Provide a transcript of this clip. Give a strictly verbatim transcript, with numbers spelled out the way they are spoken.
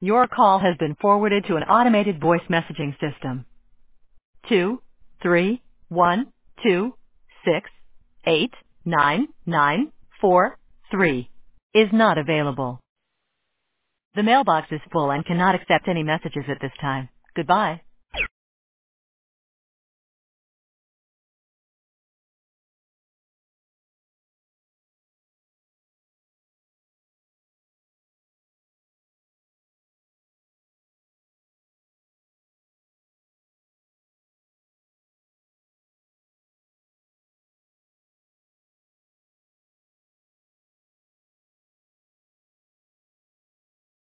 Your call has been forwarded to an automated voice messaging system. Two, three, one, two, six, eight, nine, nine, four, three is not available. The mailbox is full and cannot accept any messages at this time. Goodbye.